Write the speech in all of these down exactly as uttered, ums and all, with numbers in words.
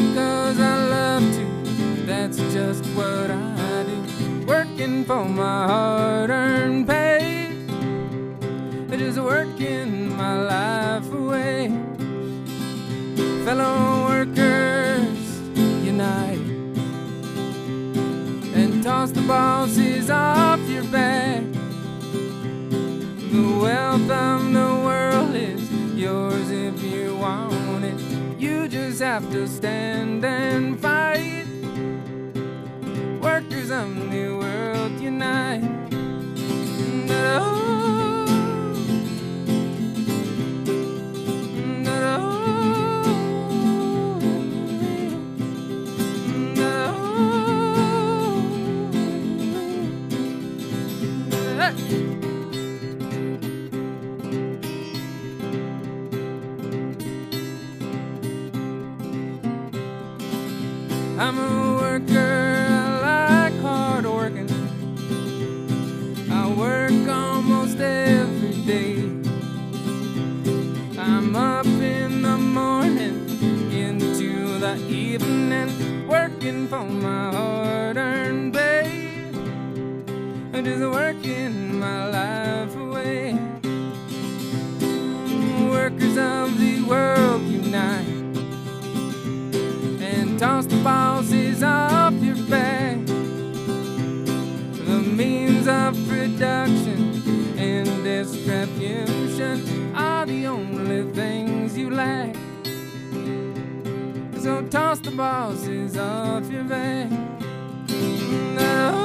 'cause I love to, that's just what I do. Working for my hard-earned pay, just working my life away. Fellow workers, unite and toss the bosses off your back. The wealth of the world is yours if you want it. You just have to stand and fight. Workers of the world unite. Oh. I'm a worker, I like hard working. I work almost every day. I'm up in the morning into the evening, working for my hard-earned pay. Just working my life away. Workers of the world unite and toss the bosses off your back. The means of production and distribution are the only things you lack. So toss the bosses off your back. No.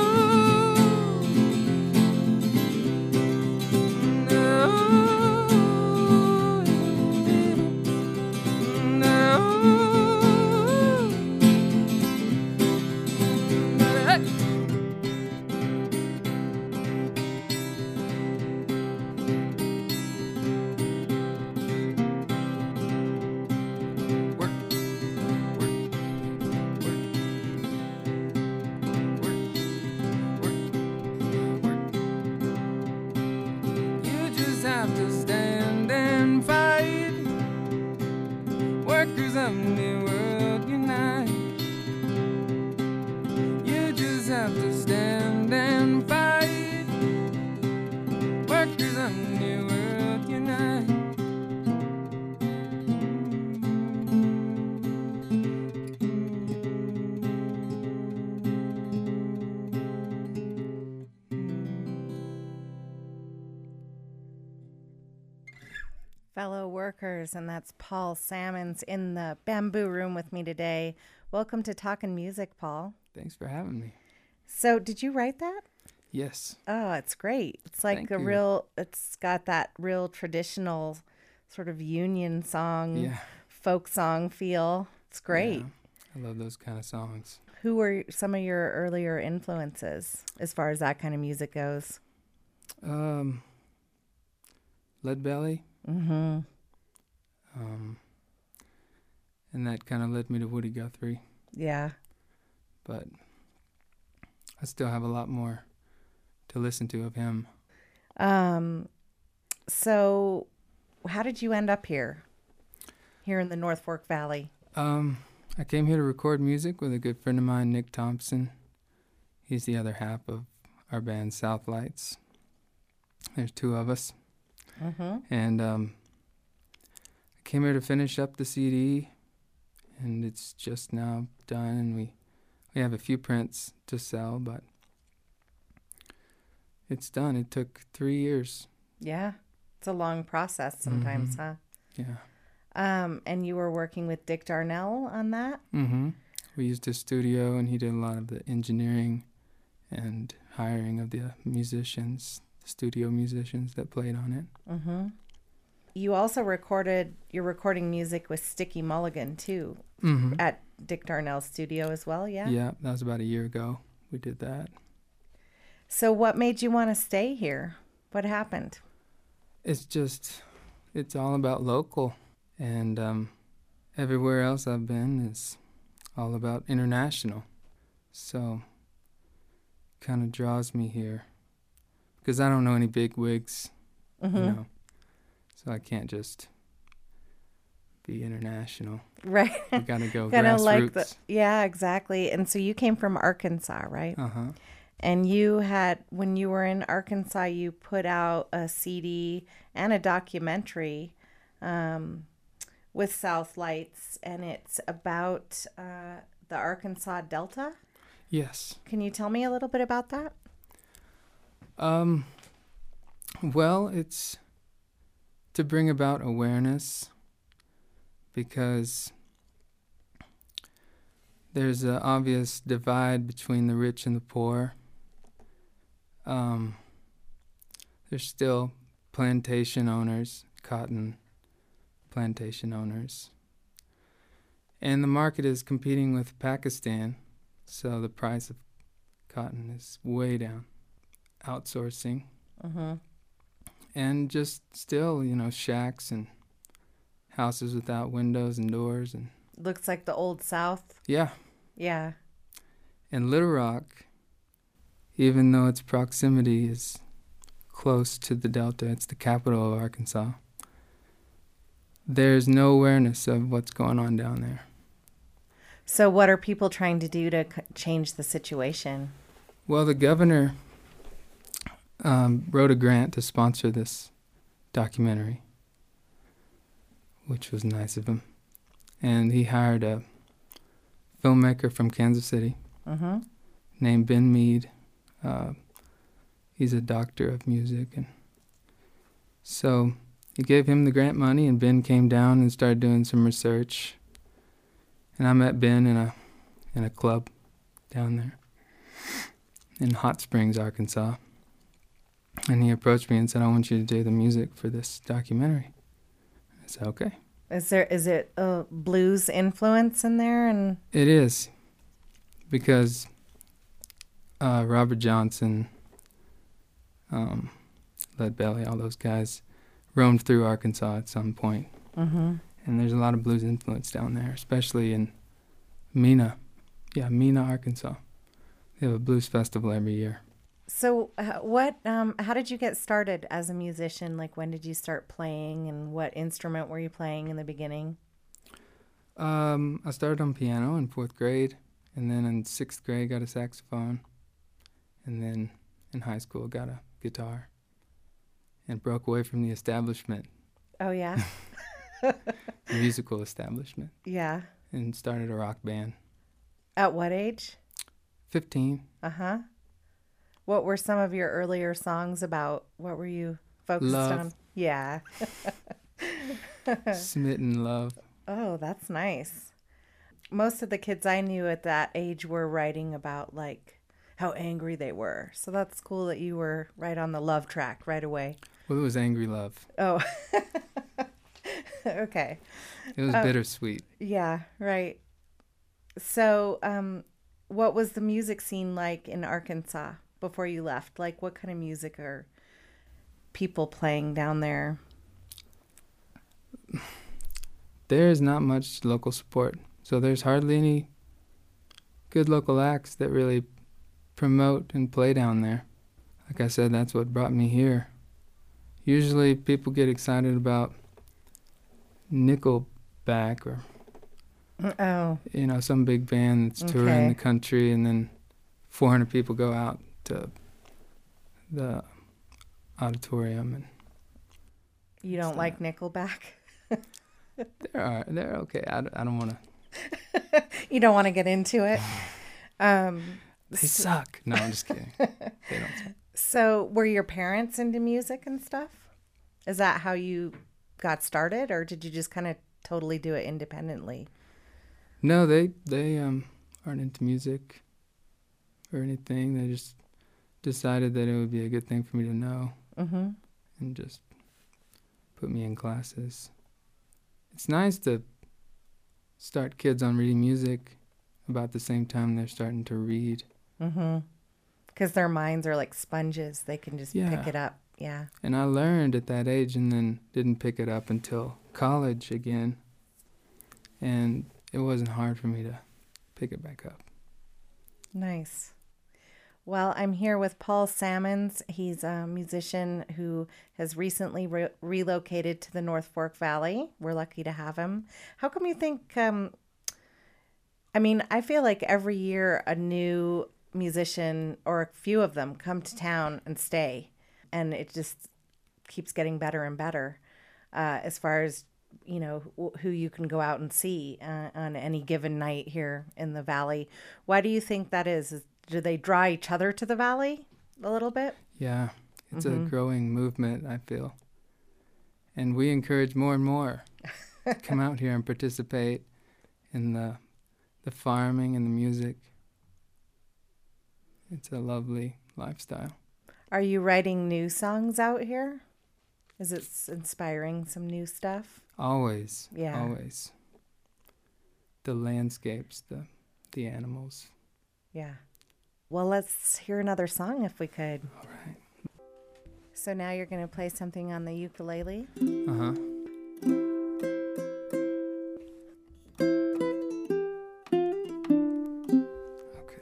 Fellow workers, and that's Paul Salmons in the Bamboo Room with me today. Welcome to Talkin' Music, Paul. Thanks for having me. So, did you write that? Yes. Oh, it's great. It's like Thank a you. real, it's got that real traditional sort of union song, Yeah. folk song feel. It's great. Yeah. I love those kind of songs. Who were some of your earlier influences as far as that kind of music goes? Um, Lead Belly. Mm-hmm. Um, and that kind of led me to Woody Guthrie. Yeah. But I still have a lot more to listen to of him. Um, so how did you end up here, here in the North Fork Valley? Um, I came here to record music with a good friend of mine, Nick Thompson. He's the other half of our band, South Lights. There's two of us. Mm-hmm. And um, I came here to finish up the C D, and it's just now done, and we, we have a few prints to sell, but it's done. It took three years. Yeah. It's a long process sometimes, Mm-hmm. huh? Yeah. Um, and you were working with Dick Darnell on that? Mm-hmm. We used his studio, and he did a lot of the engineering and hiring of the musicians, the studio musicians that played on it. Mm-hmm. You also recorded, you're recording music with Sticky Mulligan, too, Mm-hmm. at Dick Darnell's studio as well, yeah? Yeah, that was about a year ago we did that. So what made you want to stay here? What happened? It's just, it's all about local. And um, everywhere else I've been is all about international. So kind of draws me here. Because I don't know any big wigs, Mm-hmm. you know. So I can't just be international. Right. We got to go Kind of like the, grassroots. yeah, exactly. And so you came from Arkansas, right? Uh-huh. And you had, when you were in Arkansas, you put out a C D and a documentary um, with South Lights, and it's about uh, the Arkansas Delta. Yes. Can you tell me a little bit about that? Um, well, it's to bring about awareness, because there's an obvious divide between the rich and the poor. Um, there's still plantation owners, cotton plantation owners. And the market is competing with Pakistan, so the price of cotton is way down. Outsourcing. Mm-hmm. And just still, you know, shacks and houses without windows and doors. And Looks like the Old South. yeah. Yeah. And Little Rock, even though its proximity is close to the Delta, it's the capital of Arkansas, there's no awareness of what's going on down there. So what are people trying to do to c- change the situation? Well, the governor um, wrote a grant to sponsor this documentary, which was nice of him. And he hired a filmmaker from Kansas City Mm-hmm. named Ben Mead. Uh, he's a doctor of music. And so he gave him the grant money, and Ben came down and started doing some research. And I met Ben in a in a club down there in Hot Springs, Arkansas. And he approached me and said, I want you to do the music for this documentary. I said, okay. Is there is it a blues influence in there? And It is, because uh, Robert Johnson, um, Lead Belly, all those guys roamed through Arkansas at some point. mm-hmm. And there's a lot of blues influence down there, especially in Mena. Yeah, Mena, Arkansas. They have a blues festival every year. So uh, what? Um, how did you get started as a musician? Like, when did you start playing, and what instrument were you playing in the beginning? Um, I started on piano in fourth grade, and then in sixth grade got a saxophone, and then in high school got a guitar, and broke away from the establishment, Oh yeah, the musical establishment, yeah. and started a rock band. At what age? fifteen. Uh huh. What were some of your earlier songs about? What were you focused Love. on? Yeah. Smitten Love. Oh, that's nice. Most of the kids I knew at that age were writing about like how angry they were. So that's cool that you were right on the love track right away. Well, it was Angry Love. Oh. Okay. It was Uh, bittersweet. Yeah, right. So, um, what was the music scene like in Arkansas before you left? Like, what kind of music are people playing down there? There is not much local support, so there's hardly any good local acts that really promote and play down there. Like I said, that's what brought me here. Usually people get excited about Nickelback or, Oh, you know, some big band that's touring Okay. the country, and then four hundred people go out to the auditorium, and you don't Stop. like Nickelback? they're all right, they're okay. I, don't- I don't want to. You don't want to get into it. Um, They suck. No, I'm just kidding. They don't suck. so, were your parents into music and stuff? Is that how you got started, or did you just kind of totally do it independently? No, they they um aren't into music or anything. They just decided that it would be a good thing for me to know, Mm-hmm. and just put me in classes. It's nice to start kids on reading music about the same time they're starting to read. Mm-hmm. Because their minds are like sponges. They can just Yeah. pick it up. Yeah. And I learned at that age, and then didn't pick it up until college again. And it wasn't hard for me to pick it back up. Nice. Well, I'm here with Paul Salmons. He's a musician who has recently re- relocated to the North Fork Valley. We're lucky to have him. How come you think, um, I mean, I feel like every year a new musician or a few of them come to town and stay, and it just keeps getting better and better uh, as far as, you know, wh- who you can go out and see uh, on any given night here in the Valley. Why do you think that is? Is do they draw each other to the Valley a little bit? Yeah, it's Mhm. a growing movement, I feel. And we encourage more and more to come out here and participate in the the farming and the music. It's a lovely lifestyle. Are you writing new songs out here? Is it s- inspiring some new stuff? Always, Yeah. always. The landscapes, the the animals. Yeah. Well, let's hear another song if we could. All right. So now you're going to play something on the ukulele? Uh-huh. Okay.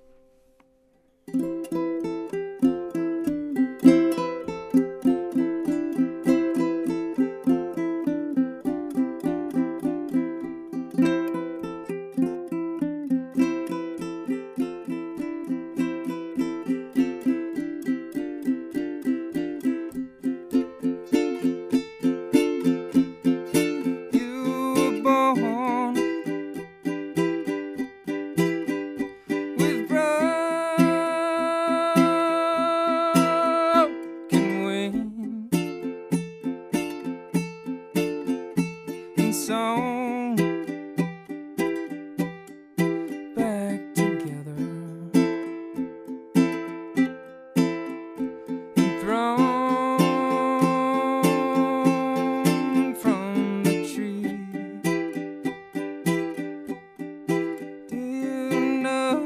You were born with broken wings and sewn back together and thrown from the tree. Do you know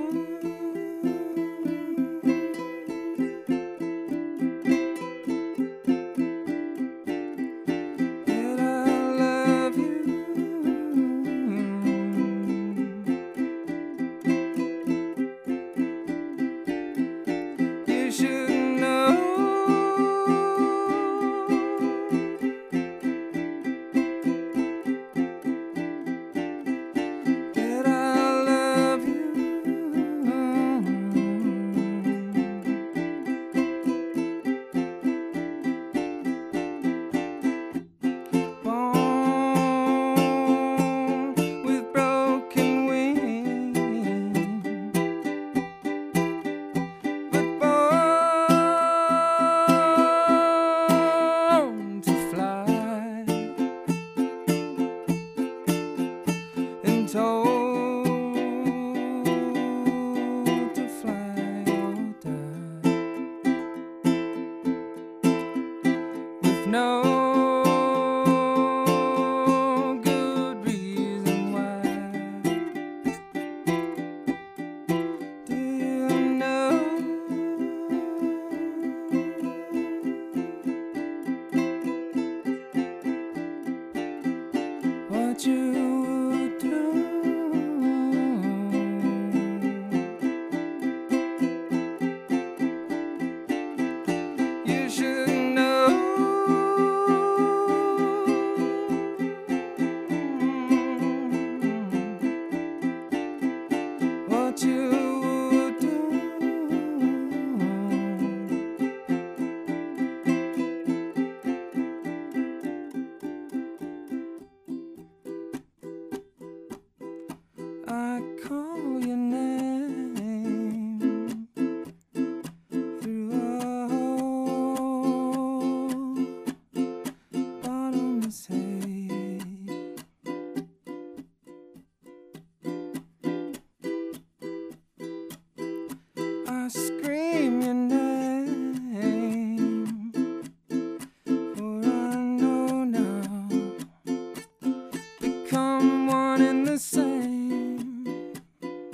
that I love you? You should know that I love you. Born with broken wings, but born to fly, and told to fly or die, with no good reason why. Do you know what you would do? You should know what you would do. I call your name through a hole, bottomless haze. I scream your name, for I know now, become one and the same.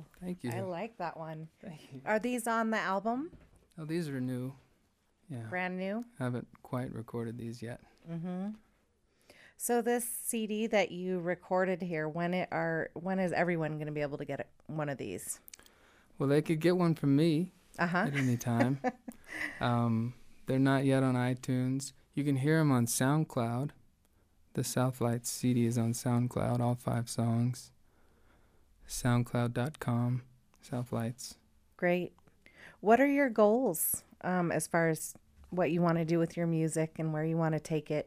Wow. Thank you. I like that one. Thank you. Are these on the album? Oh, these are new. Yeah. Brand new? Haven't quite recorded these yet. Mm-hmm. So this C D that you recorded here, when it are when is everyone going to be able to get it, one of these? Well, they could get one from me Uh-huh. at any time. um, they're not yet on iTunes. You can hear them on SoundCloud. The South Lights C D is on SoundCloud, all five songs. SoundCloud dot com, South Lights. Great. What are your goals um, as far as what you want to do with your music and where you want to take it?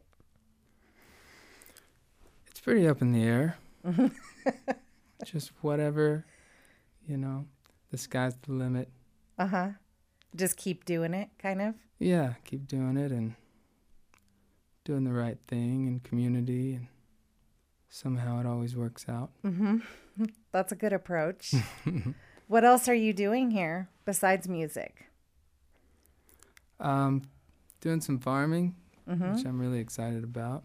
It's pretty up in the air. Just whatever, you know, the sky's the limit. Uh-huh. Just keep doing it, kind of? Yeah, keep doing it and doing the right thing in community, and somehow it always works out. Mm-hmm. That's a good approach. What else are you doing here besides music? Um, doing some farming, Mm-hmm. which I'm really excited about.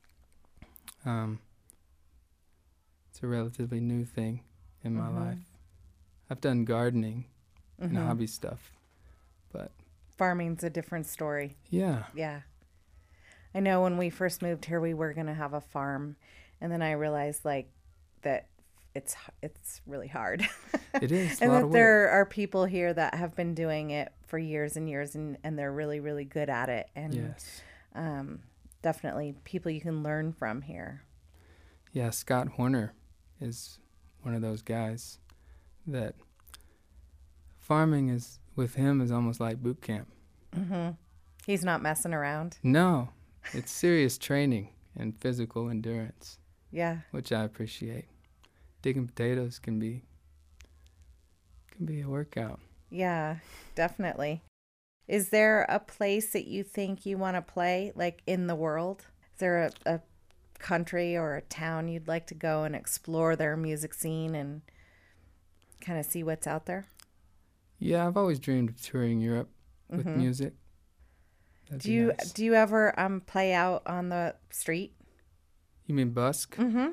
Um, it's a relatively new thing in my Mhm. life. I've done gardening Mm-hmm. and hobby stuff, but Farming's a different story. yeah, Yeah. I know when we first moved here, we were going to have a farm. And then I realized like that it's it's really hard. it is a And lot that of work. there are people here that have been doing it for years and years, and, and they're really, really good at it. And Yes. um, definitely people you can learn from here. Yeah, Scott Horner is one of those guys that farming is, with him, is almost like boot camp. Mm-hmm. He's not messing around. No, it's serious training and physical endurance, Yeah. which I appreciate. Digging potatoes can be can be a workout. Yeah, definitely. Is there a place that you think you want to play, like in the world? Is there a, a country or a town you'd like to go and explore their music scene and kind of see what's out there? Yeah, I've always dreamed of touring Europe with Mhm. music. That'd Do be you nice. do you ever um play out on the street? You mean busk? Mm-hmm.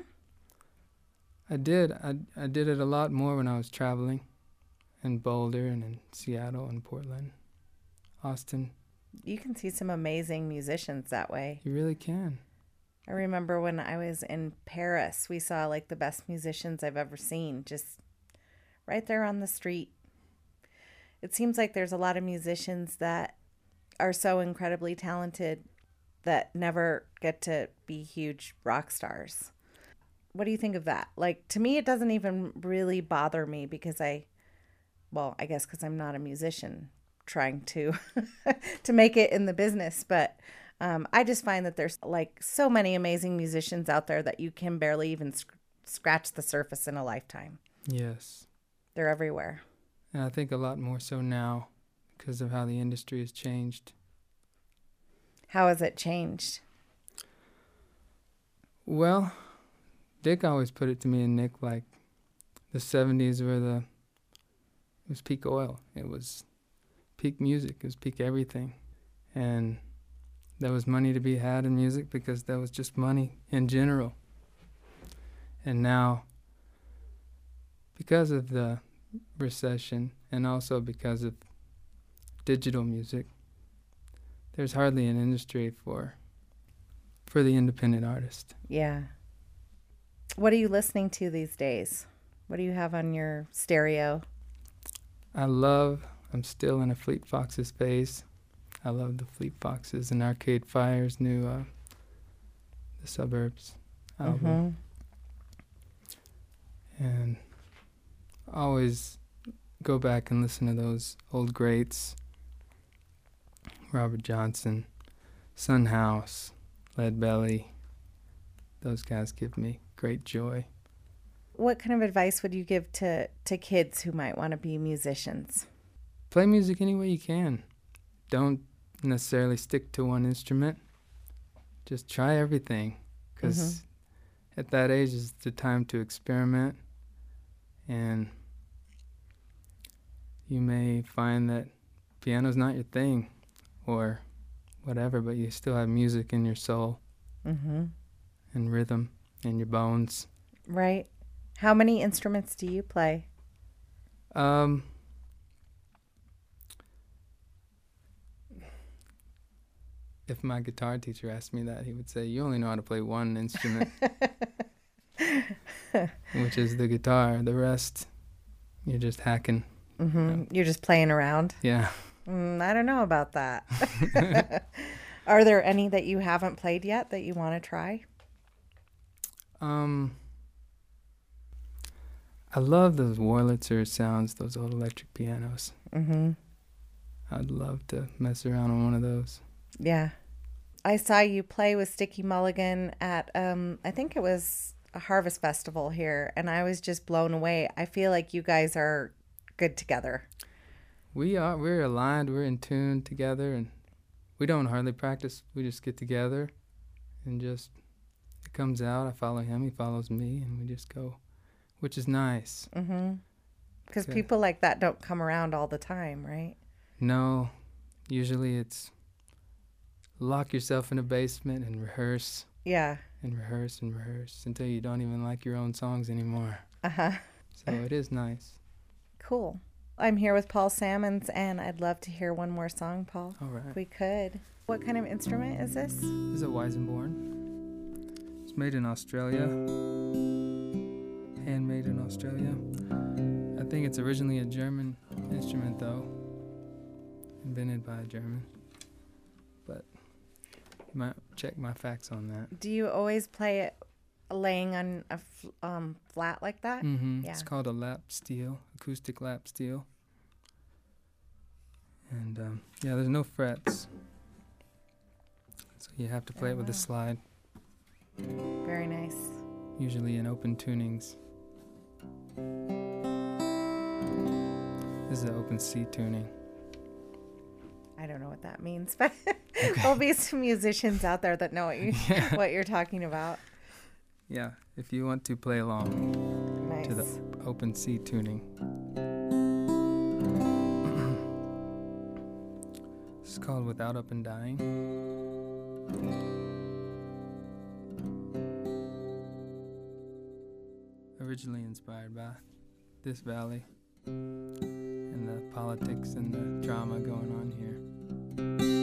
I did. I, I did it a lot more when I was traveling in Boulder and in Seattle and Portland, Austin. You can see some amazing musicians that way. You really can. I remember when I was in Paris, we saw like the best musicians I've ever seen, just right there on the street. It seems like there's a lot of musicians that are so incredibly talented that never get to be huge rock stars. What do you think of that? Like, to me, it doesn't even really bother me because I, well, I guess because I'm not a musician trying to to make it in the business, but um, I just find that there's like so many amazing musicians out there that you can barely even sc- scratch the surface in a lifetime. Yes. They're everywhere. And I think a lot more so now because of how the industry has changed. How has it changed? Well, Dick always put it to me and Nick like the seventies were the, it was peak oil. It was peak music. It was peak everything. And there was money to be had in music because there was just money in general. And now, because of the recession and also because of digital music, there's hardly an industry for for the independent artist. Yeah. What are you listening to these days? What do you have on your stereo? I love, I'm still in a Fleet Foxes phase. I love the Fleet Foxes and Arcade Fire's new uh, The Suburbs album. Mm-hmm. And always go back and listen to those old greats. Robert Johnson, Son House, Lead Belly. Those guys give me great joy. What kind of advice would you give to, to kids who might want to be musicians? Play music any way you can. Don't necessarily stick to one instrument. Just try everything. Because Mhm. at that age is the time to experiment. And you may find that piano's not your thing or whatever, but you still have music in your soul Mm-hmm. and rhythm in your bones. Right. How many instruments do you play? Um, if my guitar teacher asked me that, he would say, "You only know how to play one instrument," which is the guitar. The rest, you're just hacking. Mm-hmm. Yeah. You're just playing around. Yeah. Mm, I don't know about that. Are there any that you haven't played yet that you want to try? Um, I love those Wurlitzer sounds, those old electric pianos. Mm-hmm. I'd love to mess around on one of those. Yeah. I saw you play with Sticky Mulligan at, um, I think it was a harvest festival here, and I was just blown away. I feel like you guys are good together. We are, we're aligned, we're in tune together, and we don't hardly practice. We just get together and just, it comes out. I follow him, he follows me, and we just go, which is nice. Mm-hmm. Because Okay. people like that don't come around all the time, right? No, usually it's lock yourself in a basement and rehearse Yeah. and rehearse and rehearse until you don't even like your own songs anymore. Uh-huh. So it is nice. Cool. I'm here with Paul Sammons, and I'd love to hear one more song, Paul. All right. If we could. What kind of instrument is this? This is a Weisenborn. It's made in Australia. Handmade in Australia. I think it's originally a German instrument, though. Invented by a German. But you might check my facts on that. Do you always play it laying on a f- um, flat like that? Mm-hmm. Yeah. It's called a lap steel, acoustic lap steel. And um, yeah, there's no frets. So you have to play Oh, it with wow. a slide, Very nice. usually in open tunings. This is an open C tuning. I don't know what that means, but there'll be some musicians out there that know what, you, Yeah. what you're talking about. Yeah, if you want to play along Nice. to the open C tuning. It's called Without Up and Dying. Originally inspired by this valley and the politics and the drama going on here.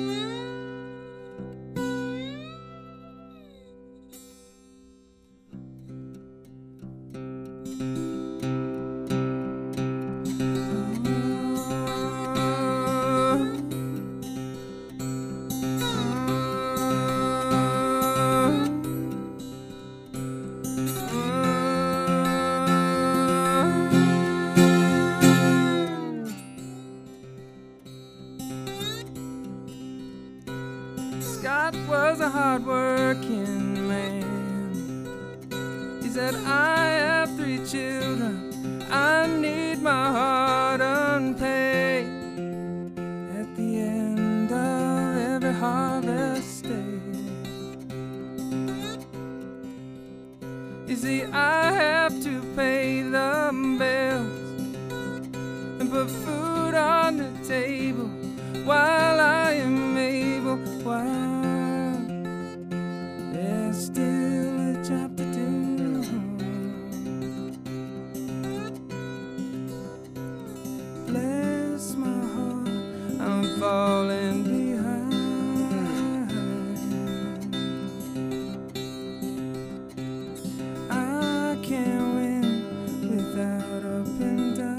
Scott was a hard-working man. He said, I have three children. I need my heart unpaid. At the end of every harvest day, you see, I have to pay the bills and put food on the table while I am able. While there's still a job to do. Bless my heart, I'm falling behind. I can't win without up and down.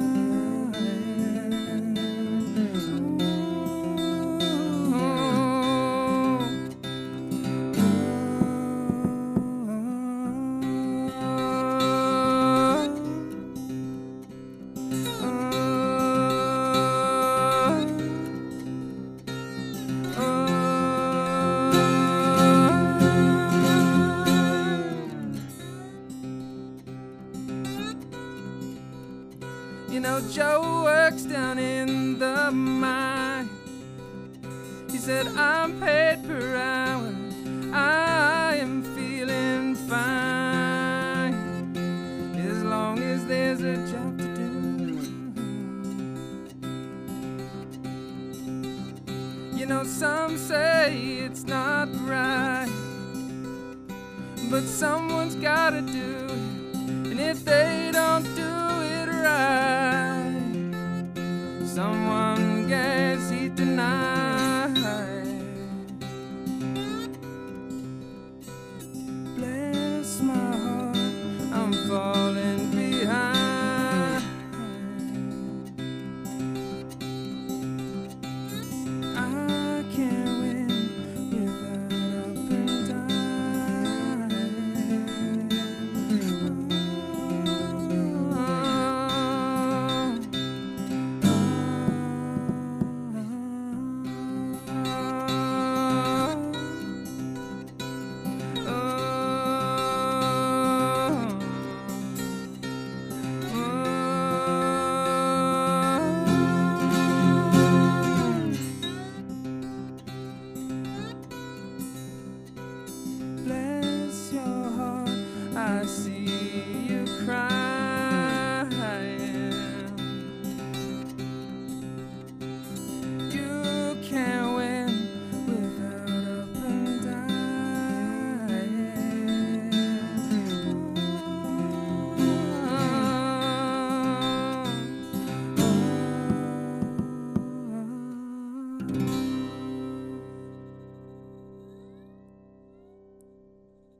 You know, Joe works down in the mine. He said, I'm paid per hour. I am feeling fine as long as there's a job to do. You know, some say it's not right, but someone's gotta do it. And if they don't do it right, someone gets heat tonight.